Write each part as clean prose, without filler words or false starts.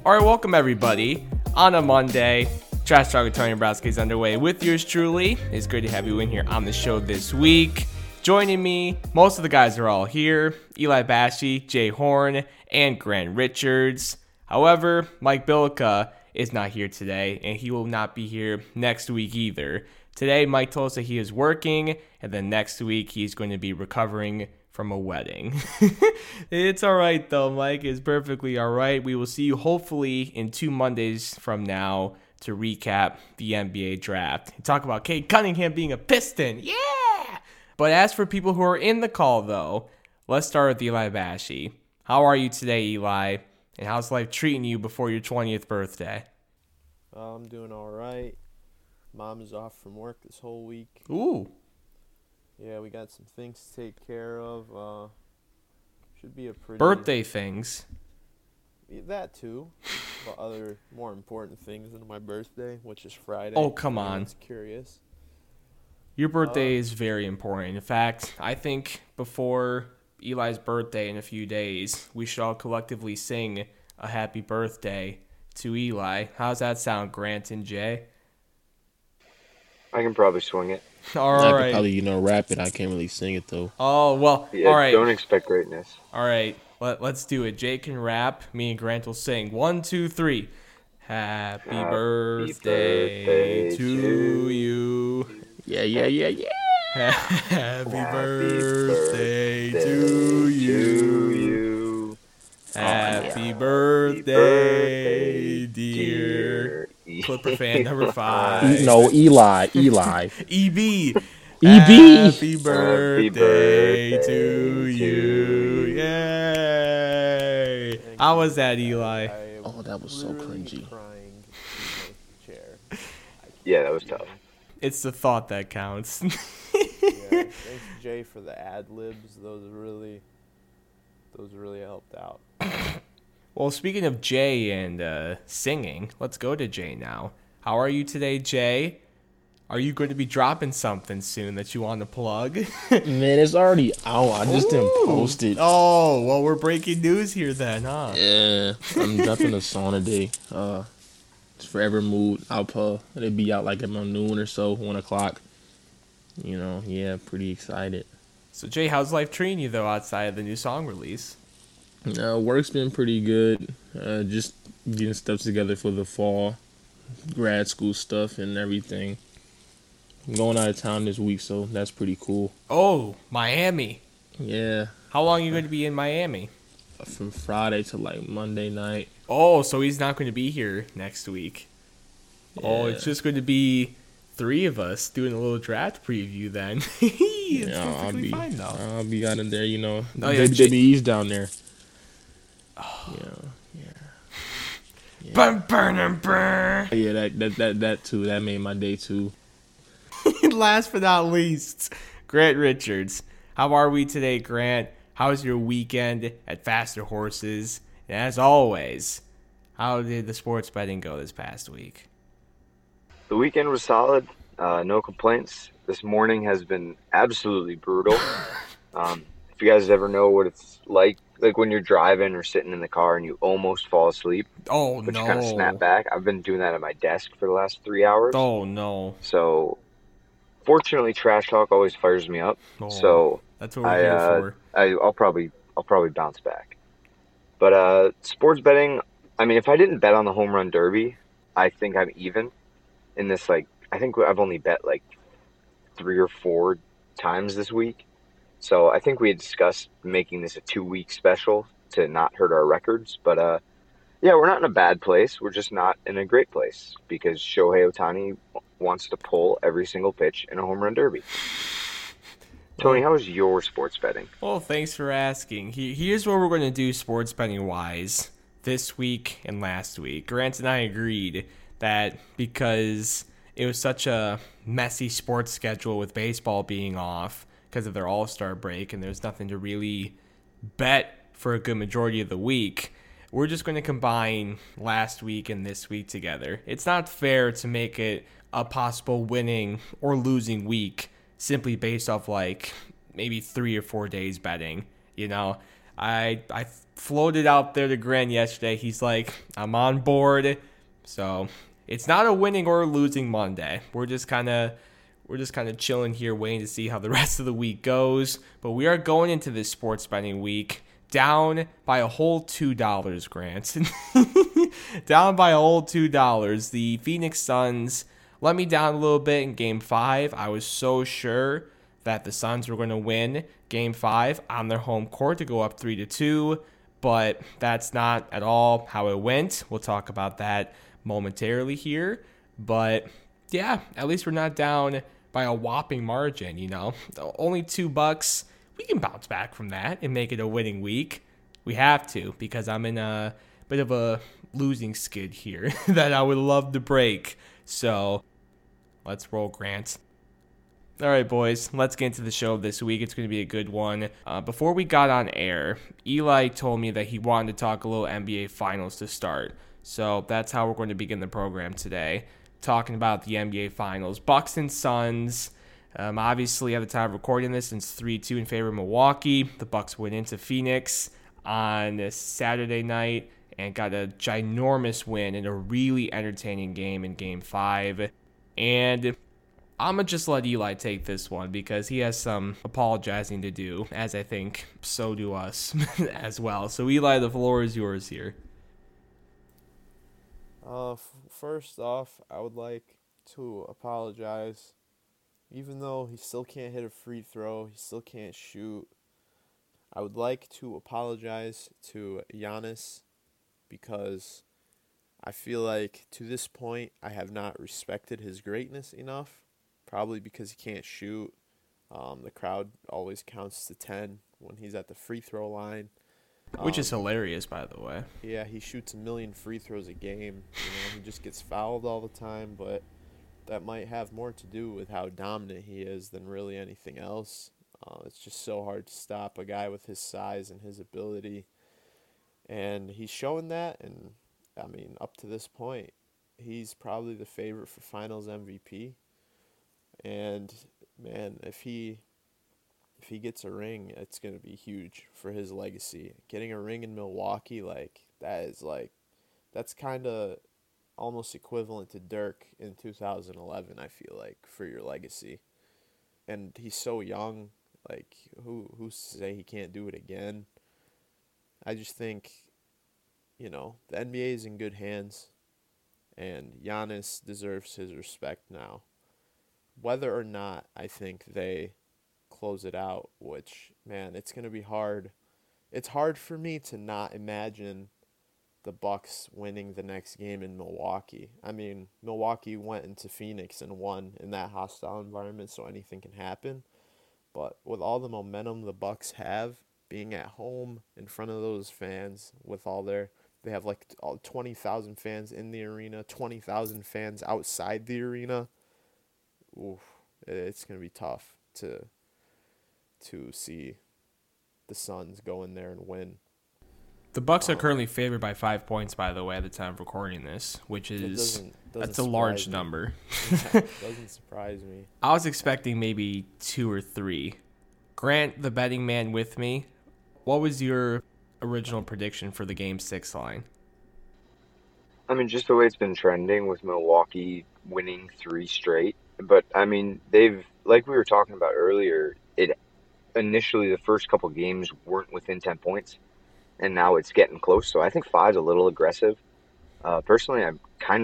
All right, welcome everybody on a Monday. Trash Talk with Tony Browski is underway with yours truly. It's great to have you in here on the show this week. Joining me, most of the guys are all here. Eli Bashi, Jay Horn, and Grant Richards. However, Mike Bilica is not here today, and he will not be here next week either. Today, Mike told us that he is working, and then next week he's going to be recovering from a wedding. It's all right, though, Mike. It's perfectly all right. We will see you hopefully in 2 Mondays from now to recap the NBA draft. Talk about Cade Cunningham being a Piston. Yeah! But as for people who are in the call, though, let's start with Eli Bashi. How are you today, Eli? And how's life treating you before your 20th birthday? I'm doing all right. Mom is off from work this whole week. Ooh. Yeah, we got some things to take care of. Should be a pretty... Birthday things. That too. But other more important things than my birthday, which is Friday. Oh, come on. It's curious. Your birthday is very important. In fact, I think before Eli's birthday in a few days, we should all collectively sing a happy birthday to Eli. How's that sound, Grant and Jay? I can probably swing it. All I right. could probably, rap it. I can't really sing it, though. Oh, well, Yeah, all right. Don't expect greatness. All right, let's do it. Jay can rap. Me and Grant will sing. 1, 2, 3. Happy birthday to you. Yeah. Happy birthday to you. Happy birthday, dear Clipper fan number 5. No, Eli. EB. EB. Happy birthday to you. Yay. How was that, Eli? Oh, that was so Literally cringy. Crying in my chair. Yeah, that was tough. It's the thought that counts. Yeah, thanks Jay for the ad libs. Those really helped out. Well, speaking of Jay and singing, let's go to Jay now. How are you today, Jay? Are you going to be dropping something soon that you want to plug? Man, it's already out. I just didn't post it. Oh, well, we're breaking news here then, huh? Yeah, I'm dropping a song today. It's Forever Mood. It'll be out like around noon or so, 1 o'clock. Yeah, pretty excited. So, Jay, how's life treating you, though, outside of the new song release? Work's been pretty good. Just getting stuff together for the fall, grad school stuff and everything. I'm going out of town this week, so that's pretty cool. Oh, Miami. Yeah, How long are you going to be in Miami? from Friday to like Monday night. Oh, so he's not going to be here next week. Oh, it's Yeah. just going to be 3 of us doing a little draft preview then. It's perfectly fine, though. I'll be out in there, Oh, yeah, WWE's down there. Oh. Yeah. Burn, burn, and burn. Yeah, that too. That made my day too. Last but not least, Grant Richards. How are we today, Grant? How was your weekend at Faster Horses? And as always, how did the sports betting go this past week? The weekend was solid. No complaints. This morning has been absolutely brutal. If you guys ever know what it's like when you're driving or sitting in the car and you almost fall asleep, Oh, but no. you kind of snap back. I've been doing that at my desk for the last 3 hours. Oh, no. So, fortunately, Trash Talk always fires me up. Oh, So that's what we're here for. I'll probably bounce back. But sports betting, I mean, if I didn't bet on the home run derby, I think I'm even in this. I think I've only bet 3 or 4 times this week. So I think we had discussed making this a 2-week special to not hurt our records. But yeah, we're not in a bad place. We're just not in a great place because Shohei Ohtani wants to pull every single pitch in a home run derby. Tony, how was your sports betting? Well, thanks for asking. Here's what we're going to do sports betting wise this week and last week. Grant and I agreed that because it was such a messy sports schedule with baseball being off because of their All-Star break and there's nothing to really bet for a good majority of the week, we're just going to combine last week and this week together. It's not fair to make it a possible winning or losing week simply based off maybe 3 or 4 days betting, I floated out there to Grant yesterday. He's like, I'm on board. So it's not a winning or a losing Monday. We're just kind of chilling here, waiting to see how the rest of the week goes. But we are going into this sports betting week down by a whole $2, Grant. Down by a whole $2. The Phoenix Suns let me down a little bit in Game 5. I was so sure that the Suns were going to win Game 5 on their home court to go up 3-2, but that's not at all how it went. We'll talk about that momentarily here. But yeah, at least we're not down by a whopping margin, Only $2. We can bounce back from that and make it a winning week. We have to, because I'm in a bit of a losing skid here that I would love to break. So let's roll, Grant. All right, boys, let's get into the show this week. It's going to be a good one. Before we got on air, Eli told me that he wanted to talk a little NBA Finals to start. So that's how we're going to begin the program today, talking about the NBA Finals. Bucks and Suns. Obviously, at the time of recording this, it's 3-2 in favor of Milwaukee. The Bucks went into Phoenix on Saturday night and got a ginormous win in a really entertaining game in Game 5. And I'm going to just let Eli take this one because he has some apologizing to do, as I think so do us as well. So, Eli, the floor is yours here. First off, I would like to apologize. Even though he still can't hit a free throw, he still can't shoot, I would like to apologize to Giannis because I feel like to this point I have not respected his greatness enough, probably because he can't shoot. The crowd always counts to 10 when he's at the free throw line. Which is hilarious, by the way. Yeah, he shoots 1 million free throws a game. He just gets fouled all the time, but that might have more to do with how dominant he is than really anything else. It's just so hard to stop a guy with his size and his ability. And he's showing that, and, up to this point, he's probably the favorite for Finals MVP. And, man, if he gets a ring, it's going to be huge for his legacy. Getting a ring in Milwaukee, that's kind of almost equivalent to Dirk in 2011, I feel like, for your legacy. And he's so young, who's to say he can't do it again? I just think, the NBA is in good hands, and Giannis deserves his respect now. Whether or not I think they close it out, which, man, it's going to be hard. It's hard for me to not imagine the Bucks winning the next game in Milwaukee. Milwaukee went into Phoenix and won in that hostile environment, so anything can happen. But with all the momentum the Bucks have, being at home in front of those fans, with they have 20,000 fans in the arena, 20,000 fans outside the arena. Oof, it's gonna be tough to see the Suns go in there and win. The Bucks are currently favored by 5 points, by the way, at the time of recording this, which is that's a large number. Doesn't surprise me. I was expecting maybe 2 or 3. Grant, the betting man with me, what was your original prediction for the Game 6 line? Just the way it's been trending with Milwaukee winning 3 straight. But, they've, like we were talking about earlier, initially the first couple games weren't within 10 points. And now it's getting close, so I think 5 is a little aggressive. Personally, I'm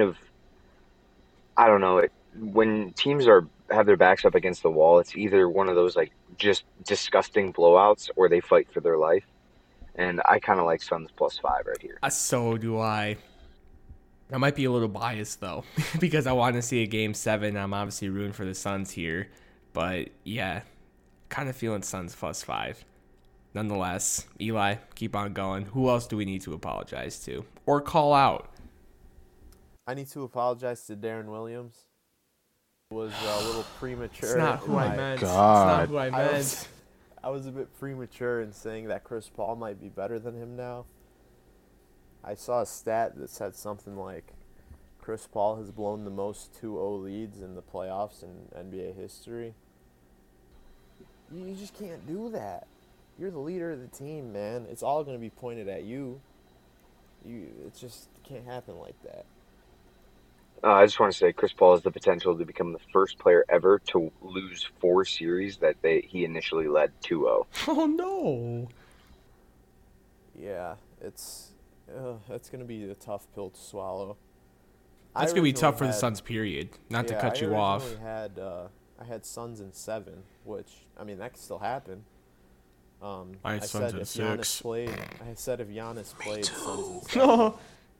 I don't know. When teams have their backs up against the wall, it's either one of those just disgusting blowouts or they fight for their life. And I kind of like Suns +5 right here. So do I. I might be a little biased, though, because I want to see a Game 7. I'm obviously rooting for the Suns here. But, yeah, kind of feeling Suns +5. Nonetheless, Eli, keep on going. Who else do we need to apologize to or call out? I need to apologize to Darren Williams. It was a little premature. It's not who I meant. God. It's not who I meant. I was a bit premature in saying that Chris Paul might be better than him now. I saw a stat that said something like Chris Paul has blown the most 2-0 leads in the playoffs in NBA history. You just can't do that. you're the leader of the team, man. It's all going to be pointed at you. It just can't happen like that. I just want to say Chris Paul has the potential to become the first player ever to lose 4 series that he initially led 2-0. Oh no. Yeah, that's going to be a tough pill to swallow. That's going to be tough for the Suns, period. Not to cut you off. I had Suns in 7, which, I mean, that could still happen. I had Suns in 6. I said if Giannis played, Suns in 7. No.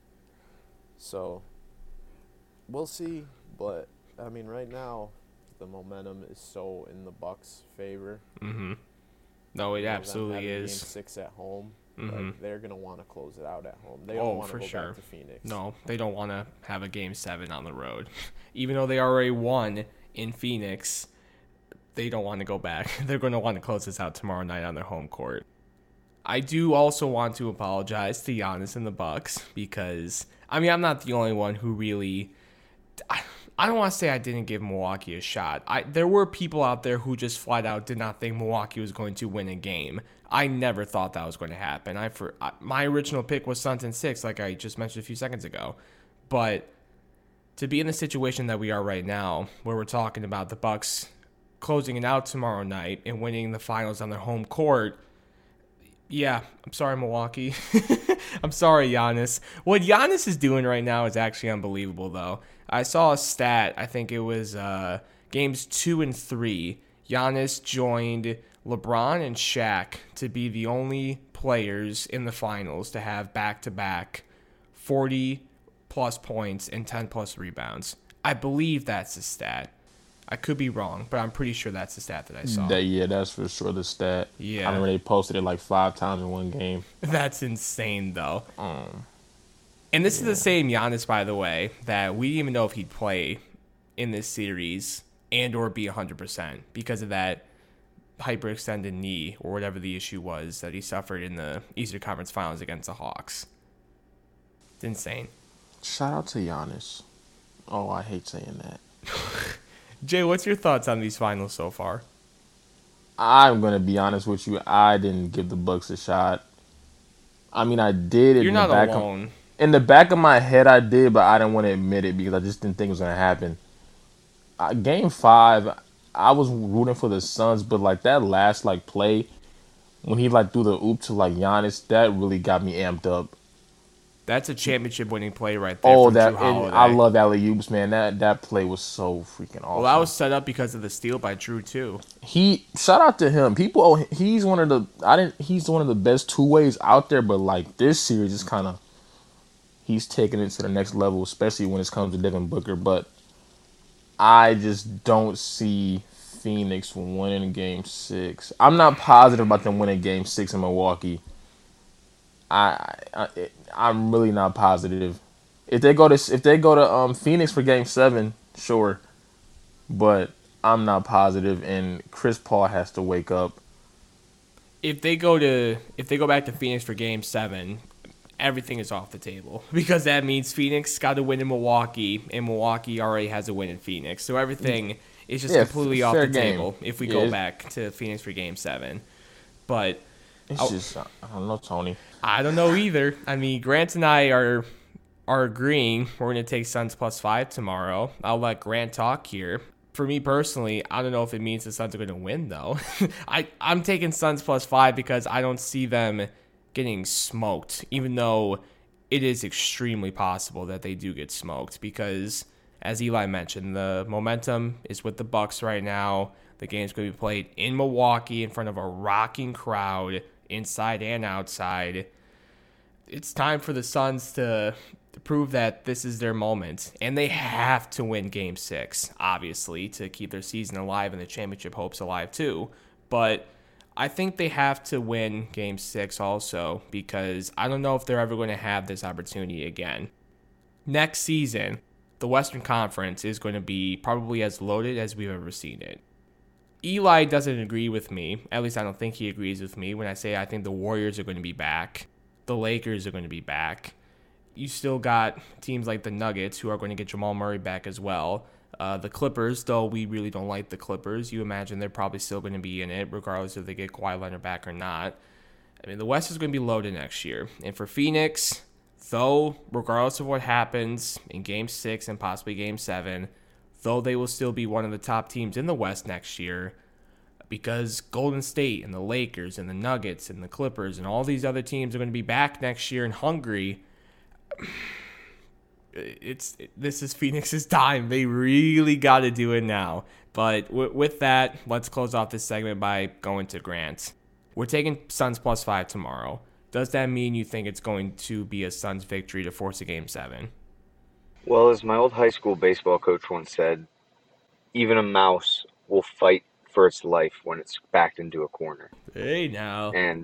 So, we'll see. But, I mean, right now, the momentum is so in the Bucks' favor. Mm-hmm. No, it absolutely is. Game 6 at home. Mm-hmm. Like, they're going to want to close it out at home. They don't want to go back to Phoenix. No, they don't want to have a Game 7 on the road. Even though they already won in Phoenix, they don't want to go back. They're going to want to close this out tomorrow night on their home court. I do also want to apologize to Giannis and the Bucks because, I mean, I'm not the only one who really... I don't want to say I didn't give Milwaukee a shot. There were people out there who just flat out did not think Milwaukee was going to win a game. I never thought that was going to happen. My original pick was Suns in 6, like I just mentioned a few seconds ago. But to be in the situation that we are right now, where we're talking about the Bucks closing it out tomorrow night and winning the finals on their home court, yeah, I'm sorry, Milwaukee. I'm sorry, Giannis. What Giannis is doing right now is actually unbelievable, though. I saw a stat. I think it was games 2 and 3. Giannis joined LeBron and Shaq to be the only players in the finals to have back-to-back 40-plus points and 10-plus rebounds. I believe that's the stat. I could be wrong, but I'm pretty sure that's the stat that I saw. That's for sure the stat. Yeah. I remember they posted it like 5 times in one game. That's insane, though. And this is the same Giannis, by the way, that we didn't even know if he'd play in this series and or be 100% because of that hyperextended knee or whatever the issue was that he suffered in the Eastern Conference Finals against the Hawks. It's insane. Shout out to Giannis. Oh, I hate saying that. Jay, what's your thoughts on these finals so far? I'm going to be honest with you. I didn't give the Bucks a shot. I mean, I did. You're not alone. In the back of my head, I did, but I didn't want to admit it because I just didn't think it was going to happen. Game 5, I was rooting for the Suns, but like that last like play when he like threw the oop to like Giannis, that really got me amped up. That's a championship-winning play right there. Oh, I love alley-oops, man. That play was so freaking awesome. Well, that was set up because of the steal by Drew too. Shout out to him. He's one of the best two-ways out there, but like this series is kind of he's taking it to the next level, especially when it comes to Devin Booker. But I just don't see Phoenix winning Game 6. I'm not positive about them winning Game 6 in Milwaukee. I'm really not positive. If they go to Phoenix for Game 7, sure, but I'm not positive. And Chris Paul has to wake up. If they go back to Phoenix for Game 7, everything is off the table because that means Phoenix got to win in Milwaukee, and Milwaukee already has a win in Phoenix. So everything is just completely off the table if we go back to Phoenix for Game 7. But it's just I don't know, Tony. I don't know either. I mean, Grant and I are agreeing we're going to take Suns +5 tomorrow. I'll let Grant talk here. For me personally, I don't know if it means the Suns are going to win, though. I'm taking Suns +5 because I don't see them getting smoked, even though it is extremely possible that they do get smoked because, as Eli mentioned, the momentum is with the Bucks right now. The game's going to be played in Milwaukee in front of a rocking crowd, inside and outside. It's time for the Suns to prove that this is their moment. And they have to win Game 6, obviously, to keep their season alive and the championship hopes alive too. But I think they have to win Game 6 also because I don't know if they're ever going to have this opportunity again. Next season, the Western Conference is going to be probably as loaded as we've ever seen it. Eli doesn't agree with me. At least I don't think he agrees with me when I say I think the Warriors are going to be back. The Lakers are going to be back. You still got teams like the Nuggets who are going to get Jamal Murray back as well. The Clippers, though we really don't like the Clippers, you imagine they're probably still going to be in it regardless if they get Kawhi Leonard back or not. I mean, the West is going to be loaded next year. And for Phoenix, though, regardless of what happens in Game 6 and possibly Game 7, though they will still be one of the top teams in the West next year, because Golden State and the Lakers and the Nuggets and the Clippers and all these other teams are going to be back next year and hungry. This is Phoenix's time. They really got to do it now. But with that, let's close off this segment by going to Grant. We're taking Suns +5 tomorrow. Does that mean you think it's going to be a Suns victory to force a Game 7? Well, as my old high school baseball coach once said, even a mouse will fight for its life when it's backed into a corner. Hey now. And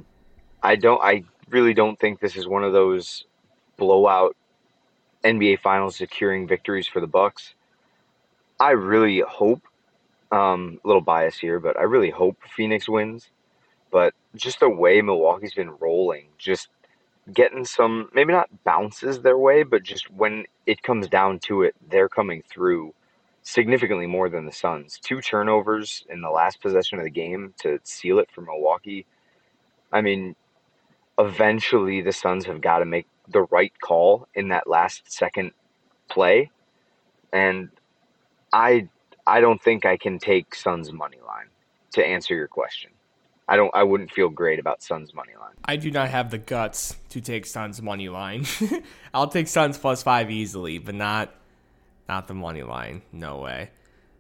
I really don't think this is one of those blowout NBA Finals securing victories for the Bucks. I really hope, a little bias here, but I really hope Phoenix wins. But just the way Milwaukee's been rolling, just getting some, maybe not bounces their way, but just when it comes down to it, they're coming through significantly more than the Suns. 2 turnovers in the last possession of the game to seal it for Milwaukee. I mean, eventually the Suns have got to make the right call in that last second play. And I don't think I can take Suns money line to answer your question. I wouldn't feel great about Suns money line. I do not have the guts to take Suns money line. I'll take Suns +5 easily, but not the money line. No way.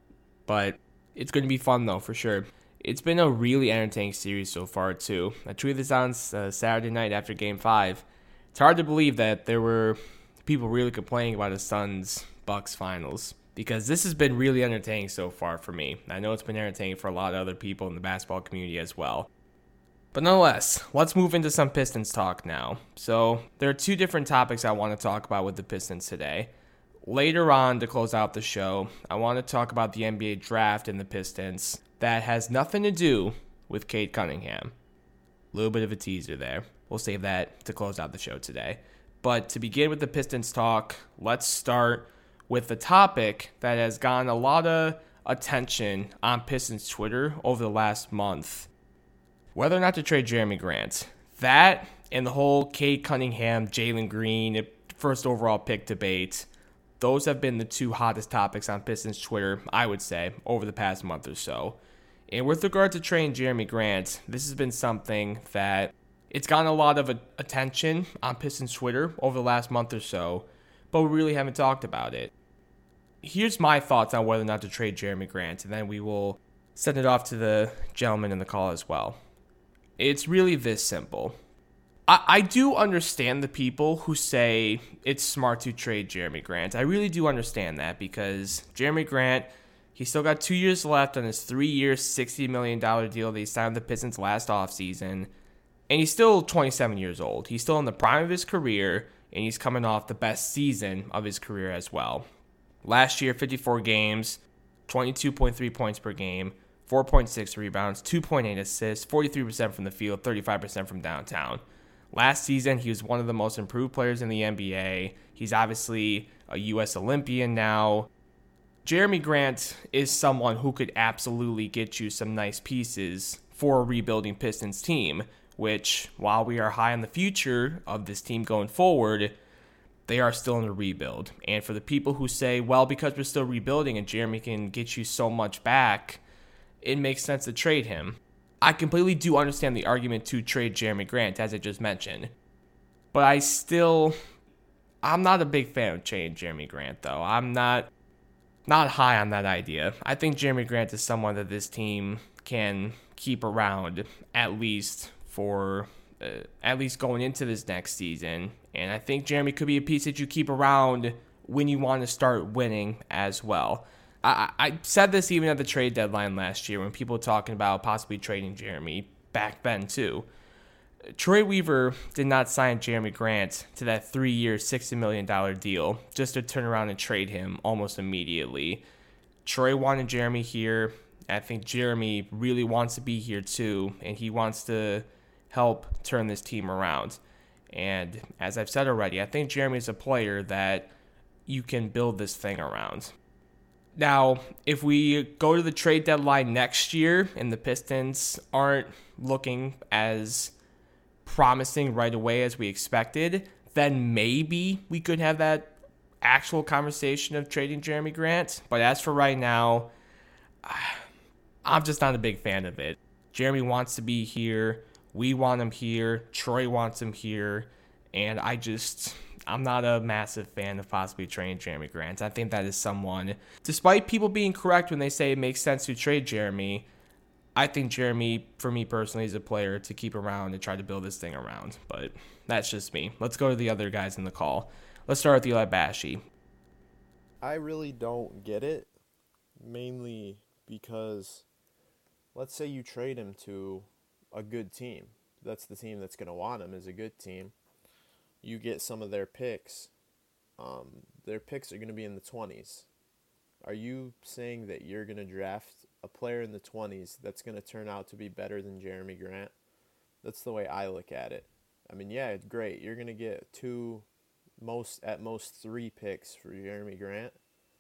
But it's going to be fun though, for sure. It's been a really entertaining series so far too. I tweeted this on Saturday night after Game 5. It's hard to believe that there were people really complaining about a Suns-Bucks finals, because this has been really entertaining so far for me. I know it's been entertaining for a lot of other people in the basketball community as well. But nonetheless, let's move into some Pistons talk now. So there are 2 different topics I want to talk about with the Pistons today. Later on, to close out the show, I want to talk about the NBA draft and the Pistons that has nothing to do with Cade Cunningham. A little bit of a teaser there. We'll save that to close out the show today. But to begin with the Pistons talk, let's start with the topic that has gotten a lot of attention on Pistons Twitter over the last month. Whether or not to trade Jeremy Grant. That and the whole Cade Cunningham, Jalen Green, first overall pick debate. Those have been the 2 hottest topics on Pistons Twitter, I would say, over the past month or so. And with regard to trading Jeremy Grant, this has been something that it's gotten a lot of attention on Pistons Twitter over the last month or so, but we really haven't talked about it. Here's my thoughts on whether or not to trade Jeremy Grant, and then we will send it off to the gentleman in the call as well. It's really this simple. I do understand the people who say it's smart to trade Jeremy Grant. I really do understand that, because Jeremy Grant, he's still got 2 years left on his 3-year, $60 million deal that he signed with the Pistons last offseason, and he's still 27 years old. He's still in the prime of his career, and he's coming off the best season of his career as well. Last year, 54 games, 22.3 points per game, 4.6 rebounds, 2.8 assists, 43% from the field, 35% from downtown. Last season, he was one of the most improved players in the NBA. He's obviously a U.S. Olympian now. Jeremy Grant is someone who could absolutely get you some nice pieces for a rebuilding Pistons team, which, while we are high on the future of this team going forward, they are still in a rebuild. And for the people who say, well, because we're still rebuilding and Jeremy can get you so much back, it makes sense to trade him. I completely do understand the argument to trade Jeremy Grant, as I just mentioned. But I'm not a big fan of trading Jeremy Grant, though. I'm not high on that idea. I think Jeremy Grant is someone that this team can keep around at least going into this next season. And I think Jeremy could be a piece that you keep around when you want to start winning as well. I said this even at the trade deadline last year when people were talking about possibly trading Jeremy back then too. Troy Weaver did not sign Jeremy Grant to that 3-year, $60 million deal just to turn around and trade him almost immediately. Troy wanted Jeremy here. I think Jeremy really wants to be here too, and he wants to help turn this team around. And as I've said already, I think Jeremy's a player that you can build this thing around. Now, if we go to the trade deadline next year and the Pistons aren't looking as promising right away as we expected, then maybe we could have that actual conversation of trading Jeremy Grant. But as for right now, I'm just not a big fan of it. Jeremy wants to be here. We want him here. Troy wants him here. And I'm not a massive fan of possibly trading Jeremy Grant. I think that is someone, despite people being correct when they say it makes sense to trade Jeremy, I think Jeremy, for me personally, is a player to keep around and try to build this thing around. But that's just me. Let's go to the other guys in the call. Let's start with Eli Bashi. I really don't get it, mainly because let's say you trade him to a good team. That's the team that's going to want him, is a good team. You get some of their picks. Their picks are going to be in the 20s. Are you saying that you're going to draft a player in the 20s that's going to turn out to be better than Jeremy Grant? That's the way I look at it. I mean, yeah, it's great. You're going to get at most 3 picks for Jeremy Grant,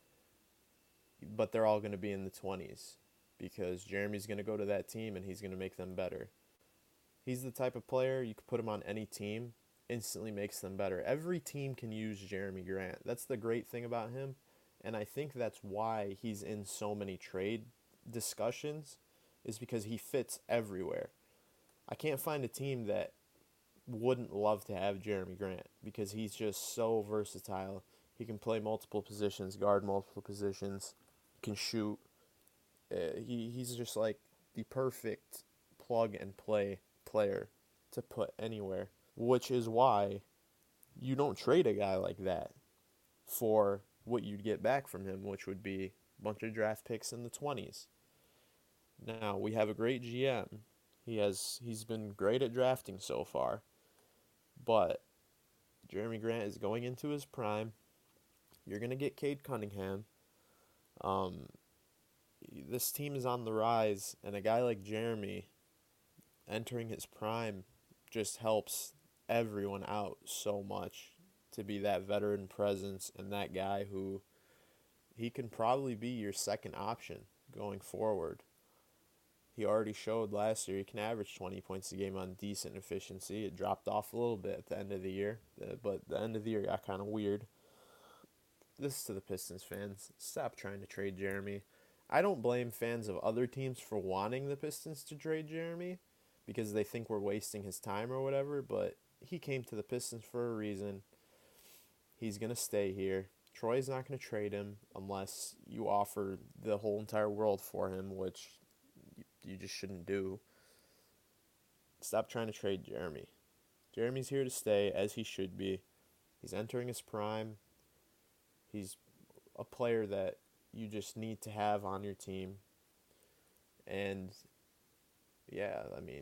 but they're all going to be in the 20s because Jeremy's going to go to that team and he's going to make them better. He's the type of player you could put him on any team, instantly makes them better. Every team can use Jeremy Grant. That's the great thing about him, and I think that's why he's in so many trade discussions, is because he fits everywhere. I can't find a team that wouldn't love to have Jeremy Grant because he's just so versatile. He can play multiple positions, guard multiple positions, can shoot. He's just like the perfect plug-and-play player to put anywhere, which is why you don't trade a guy like that for what you'd get back from him, which would be a bunch of draft picks in the 20s. Now, we have a great GM. He's been great at drafting so far, but Jeremy Grant is going into his prime. You're going to get Cade Cunningham. This team is on the rise, and a guy like Jeremy entering his prime just helps everyone out so much to be that veteran presence and that guy who he can probably be your second option going forward. He already showed last year he can average 20 points a game on decent efficiency. It dropped off a little bit at the end of the year, but the end of the year got kind of weird. This is to the Pistons fans. Stop trying to trade Jeremy. I don't blame fans of other teams for wanting the Pistons to trade Jeremy because they think we're wasting his time or whatever, but he came to the Pistons for a reason. He's going to stay here. Troy's not going to trade him unless you offer the whole entire world for him, which you just shouldn't do. Stop trying to trade Jeremy. Jeremy's here to stay, as he should be. He's entering his prime. He's a player that you just need to have on your team. And, yeah, I mean,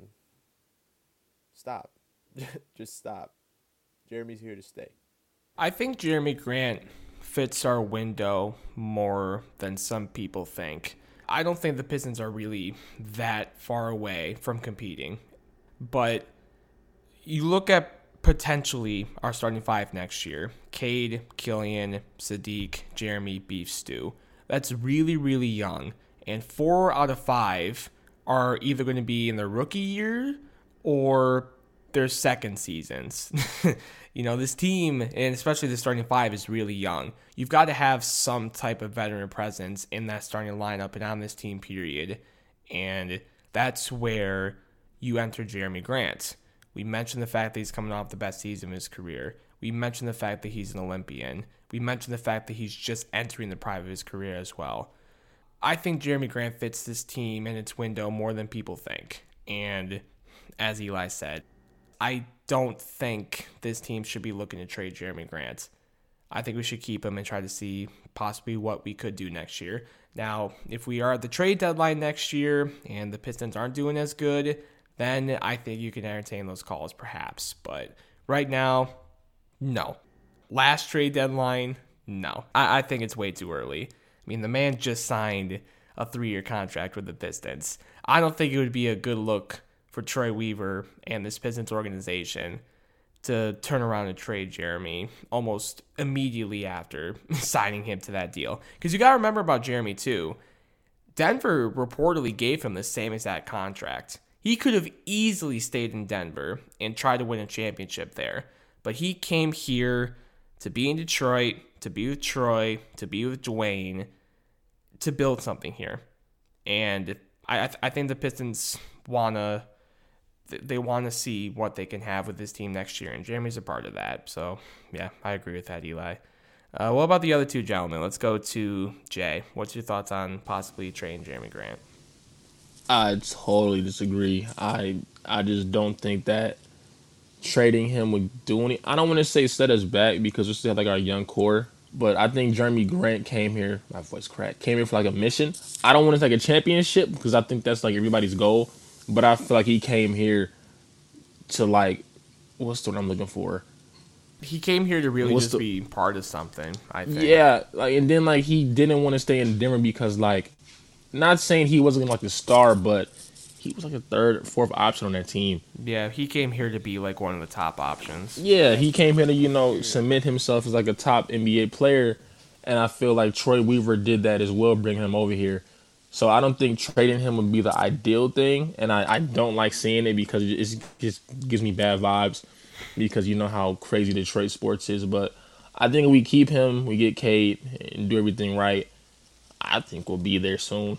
stop. Just stop. Jeremy's here to stay. I think Jeremy Grant fits our window more than some people think. I don't think the Pistons are really that far away from competing. But you look at potentially our starting 5 next year. Cade, Killian, Sadiq, Jeremy, Beef Stew. That's really, really young. And 4 out of 5 are either going to be in their rookie year or their second seasons. This team, and especially the starting 5, is really young. You've got to have some type of veteran presence in that starting lineup and on this team, period. And that's where you enter Jeremy Grant. We mentioned the fact that he's coming off the best season of his career. We mentioned the fact that he's an Olympian. We mentioned the fact that he's just entering the prime of his career as well. I think Jeremy Grant fits this team and its window more than people think. And as Eli said, I don't think this team should be looking to trade Jeremy Grant. I think we should keep him and try to see possibly what we could do next year. Now, if we are at the trade deadline next year and the Pistons aren't doing as good, then I think you can entertain those calls perhaps. But right now, no. Last trade deadline, no. I think it's way too early. I mean, the man just signed a 3-year contract with the Pistons. I don't think it would be a good look for Troy Weaver and this Pistons organization to turn around and trade Jeremy almost immediately after signing him to that deal. Because you got to remember about Jeremy, too. Denver reportedly gave him the same exact contract. He could have easily stayed in Denver and tried to win a championship there. But he came here to be in Detroit, to be with Troy, to be with Dwayne, to build something here. And I think the Pistons want to see what they can have with this team next year, and Jeremy's a part of that. So, yeah, I agree with that, Eli. What about the other two gentlemen? Let's go to Jay. What's your thoughts on possibly trading Jeremy Grant? I totally disagree. I just don't think that trading him would do any. I don't want to say set us back because we still have like our young core, but I think Jeremy Grant came here. My voice cracked. Came here for like a mission. I don't want to take a championship because I think that's like everybody's goal. But I feel like he came here to like, what's the word I'm looking for? He came here to really be part of something, I think. Yeah, like, and then like he didn't want to stay in Denver because like, not saying he wasn't like a star, but he was like a third, fourth option on that team. Yeah, he came here to be like one of the top options. Yeah, he came here to, cement himself as like a top NBA player, and I feel like Troy Weaver did that as well, bringing him over here. So I don't think trading him would be the ideal thing, and I don't like seeing it because it just gives me bad vibes because you know how crazy Detroit sports is. But I think if we keep him, we get Cade, and do everything right, I think we'll be there soon.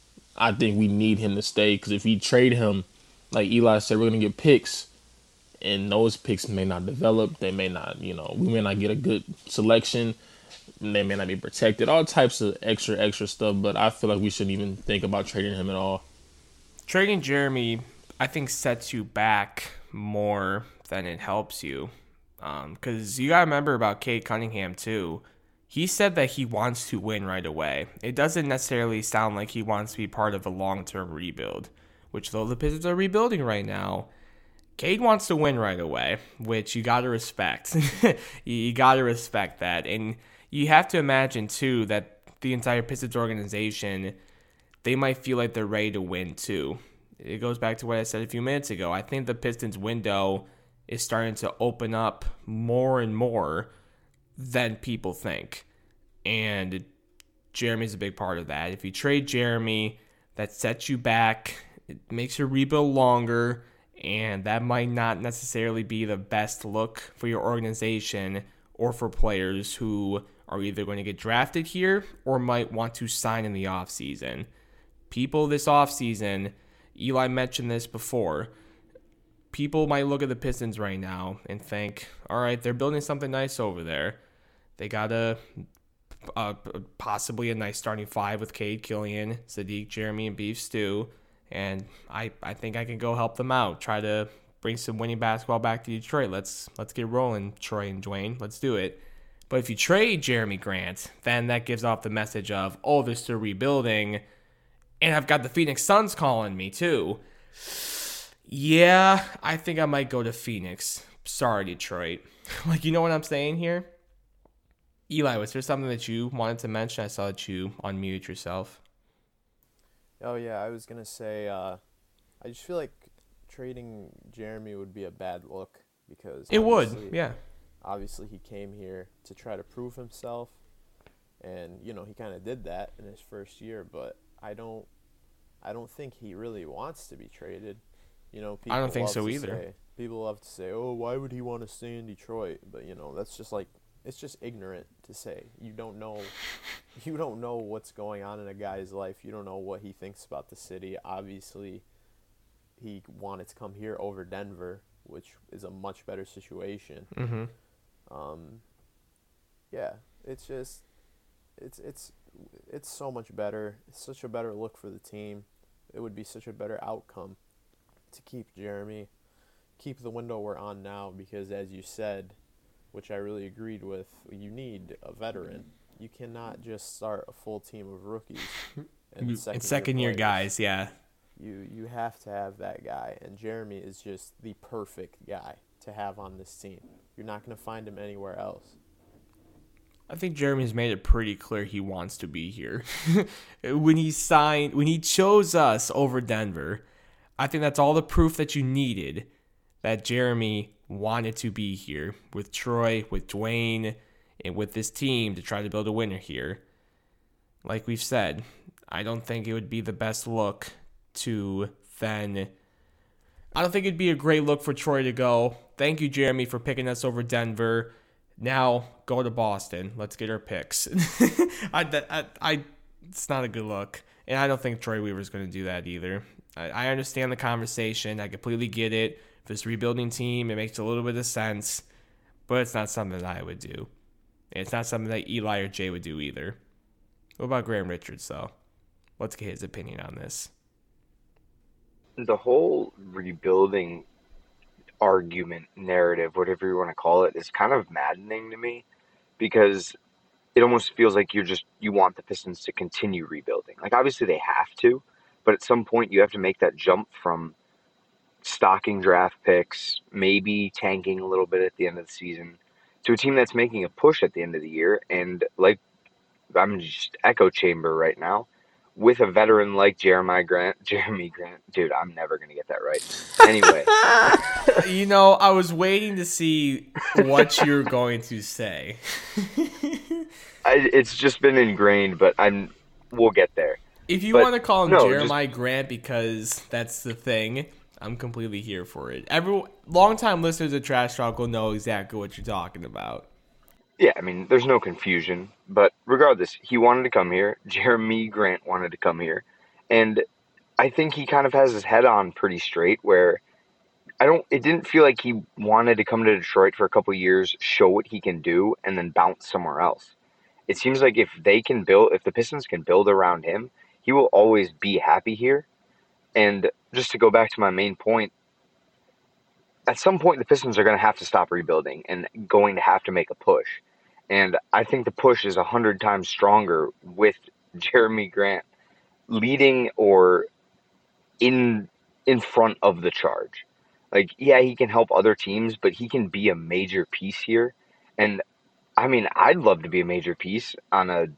I think we need him to stay because if we trade him, like Eli said, we're going to get picks, and those picks may not develop. They may not, we may not get a good selection. They may not be protected. All types of extra stuff, but I feel like we shouldn't even think about trading him at all. Trading Jeremy, I think, sets you back more than it helps you. Because you got to remember about Cade Cunningham, too. He said that he wants to win right away. It doesn't necessarily sound like he wants to be part of a long-term rebuild, which though the Pistons are rebuilding right now, Cade wants to win right away, which you got to respect. You got to respect that. And you have to imagine, too, that the entire Pistons organization, they might feel like they're ready to win, too. It goes back to what I said a few minutes ago. I think the Pistons window is starting to open up more and more than people think. And Jeremy's a big part of that. If you trade Jeremy, that sets you back. It makes your rebuild longer, and that might not necessarily be the best look for your organization or for players who are either going to get drafted here or might want to sign in the offseason. People this offseason, Eli mentioned this before, people might look at the Pistons right now and think, all right, they're building something nice over there. They got possibly a nice starting five with Cade, Killian, Sadiq, Jeremy, and Beef Stew. And I think I can go help them out. Try to bring some winning basketball back to Detroit. Let's get rolling, Troy and Dwayne. Let's do it. But if you trade Jeremy Grant, then that gives off the message of, oh, they're still rebuilding. And I've got the Phoenix Suns calling me too. Yeah, I think I might go to Phoenix. Sorry, Detroit. Like, you know what I'm saying here? Eli, was there something that you wanted to mention? I saw that you unmuted yourself. Oh, yeah, I was going to say, I just feel like trading Jeremy would be a bad look because it would, yeah. Obviously, he came here to try to prove himself, and, he kind of did that in his first year, but I don't think he really wants to be traded. People I don't think so either. People love to say, oh, why would he want to stay in Detroit? But, that's just like, it's just ignorant to say. You don't know what's going on in a guy's life. You don't know what he thinks about the city. Obviously, he wanted to come here over Denver, which is a much better situation. Mm-hmm. Yeah, it's just, it's so much better. It's such a better look for the team. It would be such a better outcome to keep Jeremy, keep the window we're on now, because as you said, which I really agreed with, you need a veteran. You cannot just start a full team of rookies and second year guys, yeah. You have to have that guy, and Jeremy is just the perfect guy to have on this team. You're not going to find him anywhere else. I think Jeremy's made it pretty clear he wants to be here. When he chose us over Denver, I think that's all the proof that you needed that Jeremy wanted to be here with Troy, with Dwayne, and with this team to try to build a winner here. Like we've said, I don't think it would be the best look to then... I don't think it'd be a great look for Troy to go, thank you, Jeremy, for picking us over Denver. Now go to Boston. Let's get our picks. It's not a good look. And I don't think Troy Weaver's going to do that either. I understand the conversation. I completely get it. For this rebuilding team, it makes a little bit of sense. But it's not something that I would do. And it's not something that Eli or Jay would do either. What about Graham Richards, though? Let's get his opinion on this. The whole rebuilding argument, narrative, whatever you want to call it, is kind of maddening to me because it almost feels like you want the Pistons to continue rebuilding. Like, obviously they have to, but at some point you have to make that jump from stocking draft picks, maybe tanking a little bit at the end of the season, to a team that's making a push at the end of the year. And like, I'm just echo chamber right now with a veteran like Jeremy Grant. Dude, I'm never going to get that right. Anyway. I was waiting to see what you're going to say. It's just been ingrained, but we'll get there. If you want to call him Jeremy Grant because that's the thing, I'm completely here for it. Longtime listeners of Trash Talk will know exactly what you're talking about. Yeah, I mean, there's no confusion. But regardless, he wanted to come here. Jeremy Grant wanted to come here. And I think he kind of has his head on pretty straight where it didn't feel like he wanted to come to Detroit for a couple of years, show what he can do, and then bounce somewhere else. It seems like if the Pistons can build around him, he will always be happy here. And just to go back to my main point, at some point the Pistons are going to have to stop rebuilding and going to have to make a push. And I think the push is 100 times stronger with Jeremy Grant leading or in front of the charge. Like, yeah, he can help other teams, but he can be a major piece here. And I mean, I'd love to be a major piece on an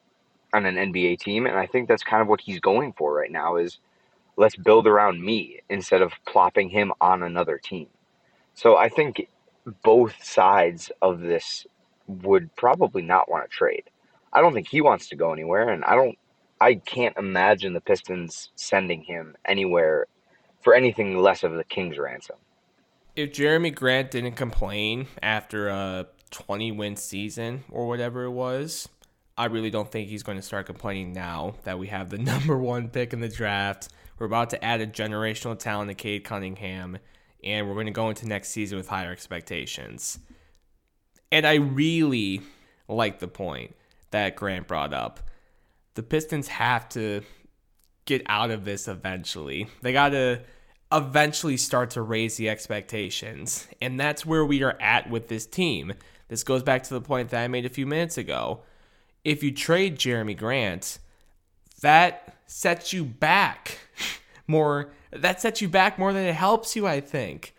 NBA team, and I think that's kind of what he's going for right now is let's build around me instead of plopping him on another team. So I think both sides of this would probably not want to trade. I don't think he wants to go anywhere, and I can't imagine the Pistons sending him anywhere for anything less of the king's ransom. If Jeremy Grant didn't complain after a 20-win season or whatever it was, I really don't think he's going to start complaining now that we have the number one pick in the draft. We're about to add a generational talent to Cade Cunningham, and we're going to go into next season with higher expectations. And I really like the point that Grant brought up. The Pistons have to get out of this eventually. They got to eventually start to raise the expectations. And that's where we are at with this team. This goes back to the point that I made a few minutes ago. If you trade Jeremy Grant, that sets you back more. That sets you back more than it helps you, I think.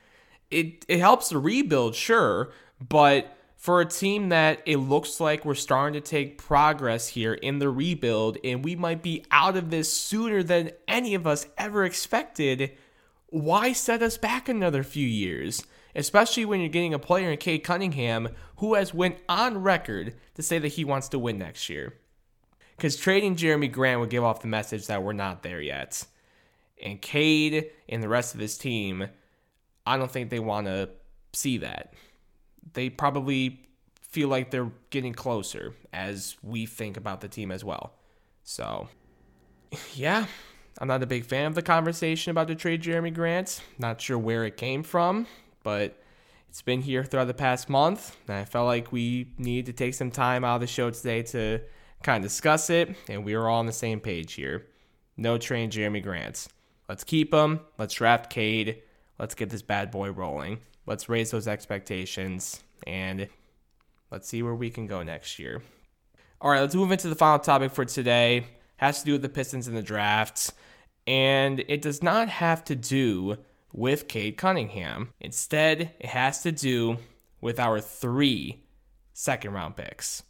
It helps the rebuild, sure, but for a team that it looks like we're starting to take progress here in the rebuild and we might be out of this sooner than any of us ever expected, why set us back another few years? Especially when you're getting a player in Cade Cunningham who has went on record to say that he wants to win next year. Because trading Jeremy Grant would give off the message that we're not there yet. And Cade and the rest of this team, I don't think they want to see that. They probably feel like they're getting closer as we think about the team as well. So, yeah, I'm not a big fan of the conversation about the trade Jeremy Grant. Not sure where it came from, but it's been here throughout the past month. And I felt like we needed to take some time out of the show today to kind of discuss it. And we were all on the same page here. No trade Jeremy Grant. Let's keep him. Let's draft Cade. Let's get this bad boy rolling. Let's raise those expectations, and let's see where we can go next year. All right, let's move into the final topic for today. Has to do with the Pistons in the draft, and it does not have to do with Cade Cunningham. Instead, it has to do with our 3 second-round picks.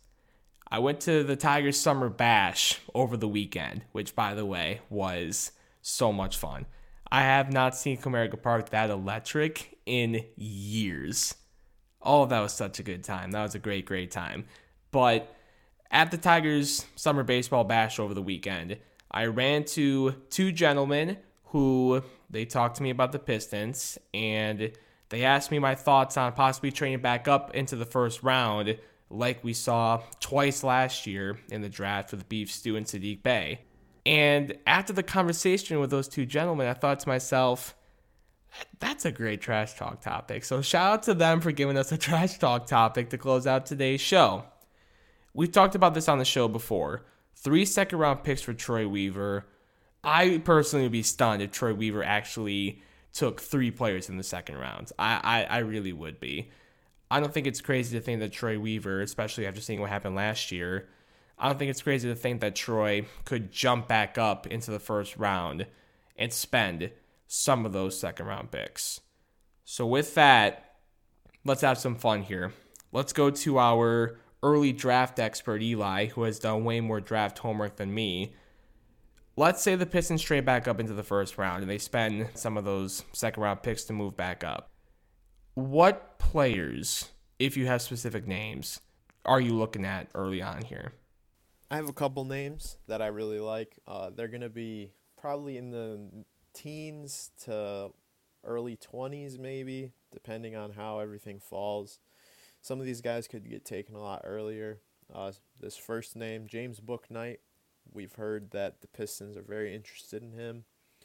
I went to the Tigers Summer Bash over the weekend, which, by the way, was so much fun. I have not seen Comerica Park that electric in years. Oh, that was such a good time. That was a great, great time. But at the Tigers Summer Baseball Bash over the weekend, I ran to two gentlemen who they talked to me about the Pistons, and they asked me my thoughts on possibly trading back up into the first round like we saw twice last year in the draft with Beef Stew and Sadiq Bey. And after the conversation with those two gentlemen, I thought to myself, that's a great trash talk topic. So shout out to them for giving us a trash talk topic to close out today's show. We've talked about this on the show before. 3 second-round picks for Troy Weaver. I personally would be stunned if Troy Weaver actually took 3 players in the second round. I really would be. I don't think it's crazy to think that Troy Weaver, especially after seeing what happened last year, I don't think it's crazy to think that Troy could jump back up into the first round and spend some of those second-round picks. So with that, let's have some fun here. Let's go to our early draft expert, Eli, who has done way more draft homework than me. Let's say the Pistons trade back up into the first round and they spend some of those second-round picks to move back up. What players, if you have specific names, are you looking at early on here? I have a couple names that I really like. They're going to be probably in the teens to early 20s maybe, depending on how everything falls. Some of these guys could get taken a lot earlier. This first name, James Bouknight. We've heard that the Pistons are very interested in him.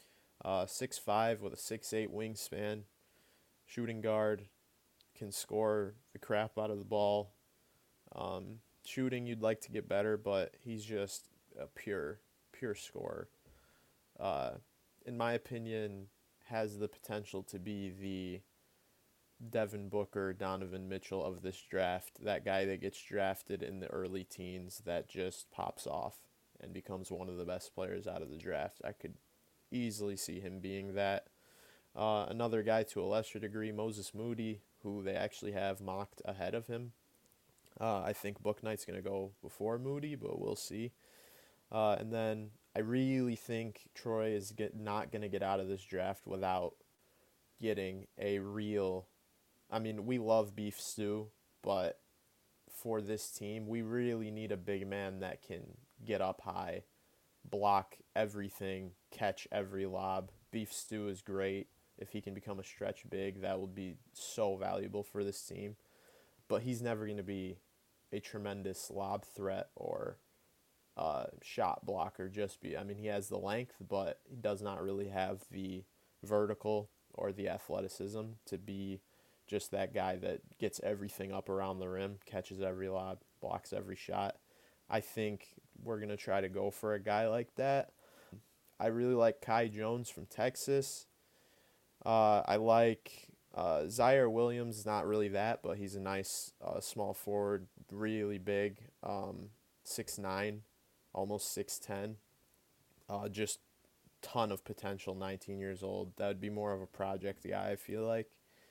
6'5" with a 6'8" wingspan. Shooting guard. Can score the crap out of the ball. Shooting, you'd like to get better, but he's just a pure scorer. In my opinion, has the potential to be the Devin Booker, Donovan Mitchell of this draft. That guy that gets drafted in the early teens that just pops off and becomes one of the best players out of the draft. I could easily see him being that. Another guy to a lesser degree, Moses Moody, who they actually have mocked ahead of him. I think Bouknight's going to go before Moody, but we'll see. And then I really think Troy is not going to get out of this draft without getting a real... I mean, we love Beef Stew, but for this team, we really need a big man that can get up high, block everything, catch every lob. Beef Stew is great. If he can become a stretch big, that would be so valuable for this team. But he's never going to be a tremendous lob threat or shot blocker. He has the length, but he does not really have the vertical or the athleticism to be just that guy that gets everything up around the rim, catches every lob, blocks every shot. I think we're going to try to go for a guy like that. I really like Kai Jones from Texas. I like Zaire Williams, not really that, but he's a nice small forward, really big, 6'9", almost 6'10". Just ton of potential, 19 years old. That would be more of a project guy, I feel like.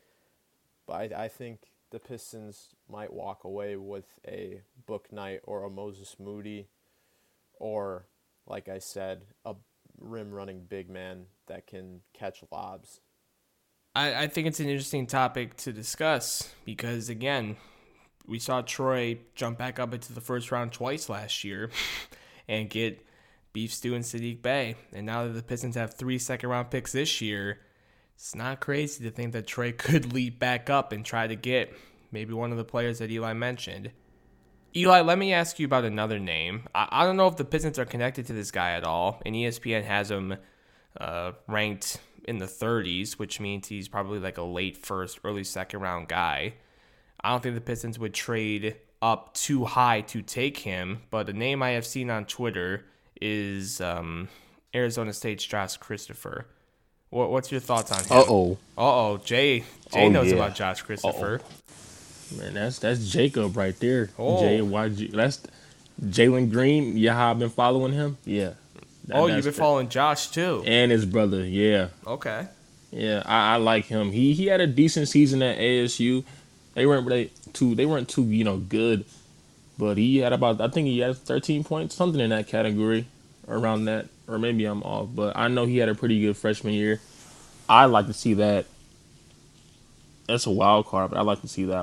But I think the Pistons might walk away with a Bouknight or a Moses Moody or, like I said, a rim-running big man that can catch lobs. I think it's an interesting topic to discuss because, again, we saw Troy jump back up into the first round twice last year and get Beef Stew and Sadiq Bey. And now that the Pistons have 3 second-round picks this year, it's not crazy to think that Troy could leap back up and try to get maybe one of the players that Eli mentioned. Eli, let me ask you about another name. I don't know if the Pistons are connected to this guy at all, and ESPN has him ranked in the 30s, which means he's probably like a late first, early second round guy. I don't think the Pistons would trade up too high to take him, but the name I have seen on Twitter is Arizona State's Josh Christopher. What's your thoughts on him? Jay knows about Josh Christopher. Man, that's Jacob right there. Oh. That's Jalen Green. Yeah, I've been following him. Yeah. You've been following Josh too, and his brother. Yeah. Okay. Yeah, I like him. He had a decent season at ASU. They weren't too good, but he had I think he had 13 points, something in that category, around that, or maybe I'm off. But I know he had a pretty good freshman year. I like to see that. That's a wild card, but I like to see that one.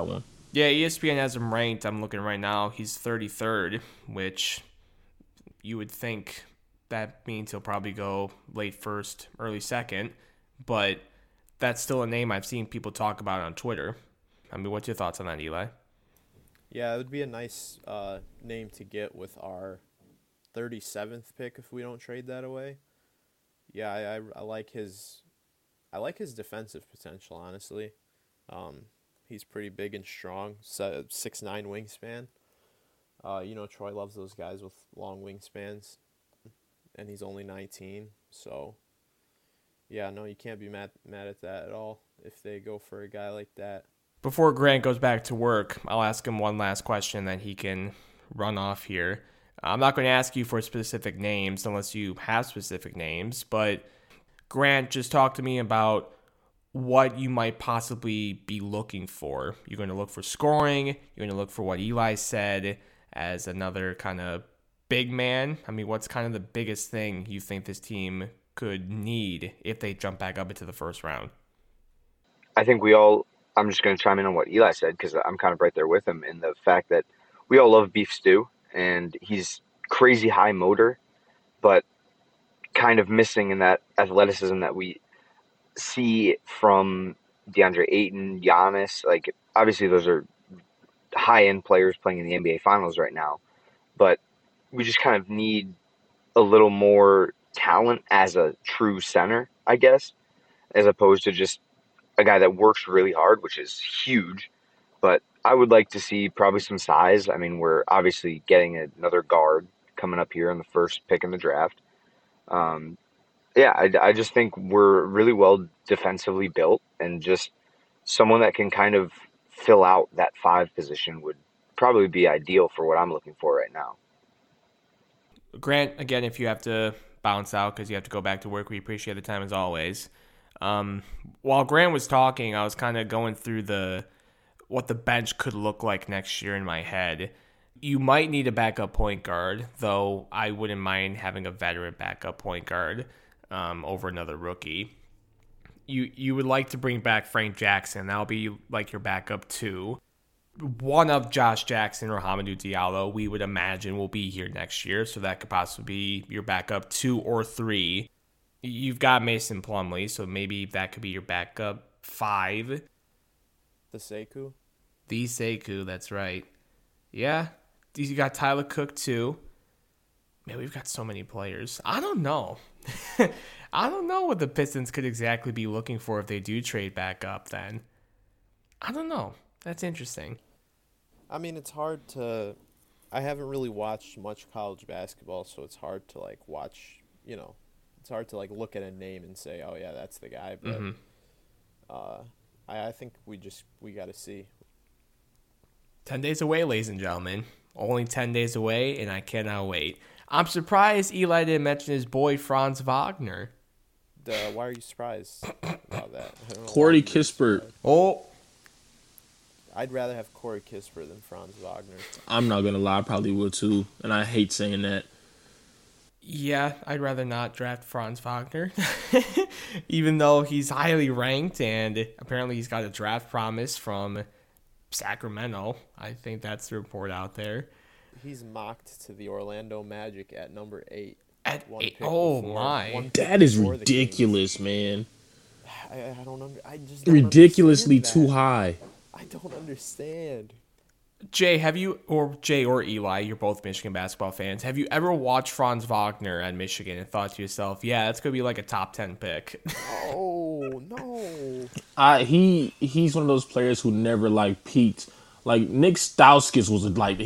Yeah, ESPN has him ranked. I'm looking right now. He's 33rd, which you would think that means he'll probably go late first, early second. But that's still a name I've seen people talk about on Twitter. I mean, what's your thoughts on that, Eli? Yeah, it would be a nice name to get with our 37th pick if we don't trade that away. Yeah, I like his defensive potential, honestly. He's pretty big and strong, 6'9" wingspan. Troy loves those guys with long wingspans, and he's only 19. So, yeah, no, you can't be mad at that at all if they go for a guy like that. Before Grant goes back to work, I'll ask him one last question that he can run off here. I'm not going to ask you for specific names unless you have specific names, but Grant just talked to me about what you might possibly be looking for. You're going to look for scoring. You're going to look for what Eli said as another kind of big man. I mean, what's kind of the biggest thing you think this team could need if they jump back up into the first round? I think I'm just going to chime in on what Eli said because I'm kind of right there with him in the fact that we all love beef stew, and he's crazy high motor, but kind of missing in that athleticism that we see from DeAndre Ayton, Giannis. Like, obviously those are high-end players playing in the NBA Finals right now, but we just kind of need a little more talent as a true center, I guess, as opposed to just a guy that works really hard, which is huge. But I would like to see probably some size. I mean, we're obviously getting another guard coming up here in the first pick in the draft. I just think we're really well defensively built, and just someone that can kind of fill out that 5 position would probably be ideal for what I'm looking for right now. Grant, again, if you have to bounce out because you have to go back to work, we appreciate the time as always. While Grant was talking, I was kind of going through what the bench could look like next year in my head. You might need a backup point guard, though I wouldn't mind having a veteran backup point guard over another rookie. You would like to bring back Frank Jackson. That'll be like your backup 2. One of Josh Jackson or Hamidou Diallo, we would imagine, will be here next year, so that could possibly be your backup 2 or 3. You've got Mason Plumlee, so maybe that could be your backup 5. The Sekou, that's right. Yeah, you got Tyler Cook too. Man, we've got so many players. I don't know. I don't know what the Pistons could exactly be looking for if they do trade back up then. I don't know. That's interesting. I mean, it's hard to... I haven't really watched much college basketball, so it's hard to, watch, It's hard to, look at a name and say, oh, yeah, that's the guy. But I think we got to see. 10 days away, ladies and gentlemen. Only 10 days away, and I cannot wait. I'm surprised Eli didn't mention his boy, Franz Wagner. Why are you surprised about that? Corey Kispert. Oh. I'd rather have Corey Kispert than Franz Wagner. I'm not going to lie, I probably would too. And I hate saying that. Yeah, I'd rather not draft Franz Wagner. Even though he's highly ranked and apparently he's got a draft promise from Sacramento. I think that's the report out there. He's mocked to the Orlando Magic at number 8. At 8? Oh, my. That is ridiculous, man. I just don't ridiculously too high. I don't understand. Jay or Eli, you're both Michigan basketball fans. Have you ever watched Franz Wagner at Michigan and thought to yourself, yeah, that's going to be like a top 10 pick? Oh, no. He's one of those players who never peaked. Like Nick Stauskas was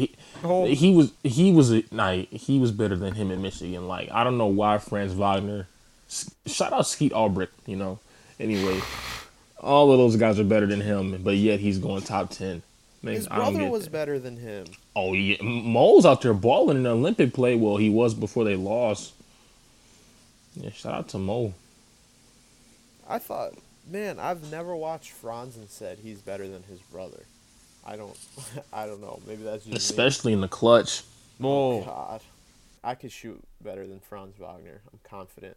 he was better than him in Michigan. I don't know why Franz Wagner. Shout out Skeet Ulbrich, Anyway, all of those guys are better than him, but yet he's going top 10. Man, his brother was better than him. Oh yeah, Mo's out there balling in the Olympic play. Well, he was before they lost. Yeah, shout out to Mo. I thought, man, I've never watched Franz and said he's better than his brother. I don't know. Maybe that's just especially in the clutch. Oh God, I could shoot better than Franz Wagner. I'm confident.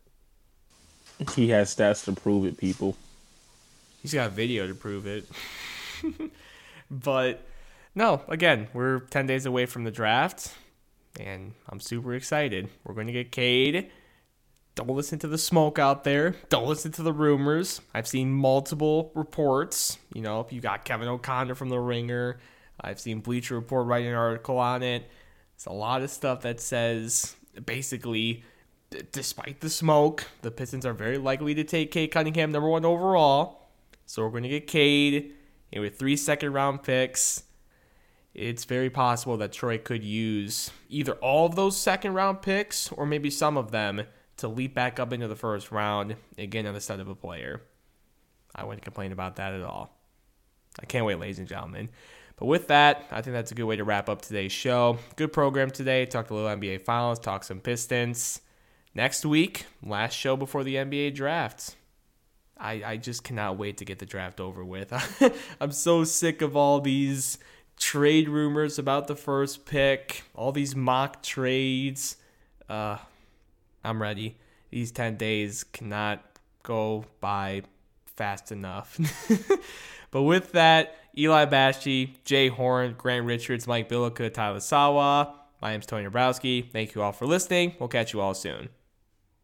He has stats to prove it, people. He's got video to prove it. But No, again, we're 10 days away from the draft, and I'm super excited. We're going to get Cade. Don't listen to the smoke out there. Don't listen to the rumors. I've seen multiple reports. You know, you got Kevin O'Connor from The Ringer. I've seen Bleacher Report write an article on it. It's a lot of stuff that says, basically, despite the smoke, the Pistons are very likely to take Cade Cunningham number 1 overall. So we're going to get Cade, and with 3 second-round picks, it's very possible that Troy could use either all of those second-round picks or maybe some of them to leap back up into the first round and get another stud of a player. I wouldn't complain about that at all. I can't wait, ladies and gentlemen. But with that, I think that's a good way to wrap up today's show. Good program today. Talked a little NBA Finals, talked some Pistons. Next week, last show before the NBA draft. I just cannot wait to get the draft over with. I'm so sick of all these trade rumors about the first pick, all these mock trades. I'm ready. These 10 days cannot go by fast enough. But with that, Eli Bashie, Jay Horn, Grant Richards, Mike Billica, Tyler Sawa, my name's Tony Dabrowski. Thank you all for listening. We'll catch you all soon.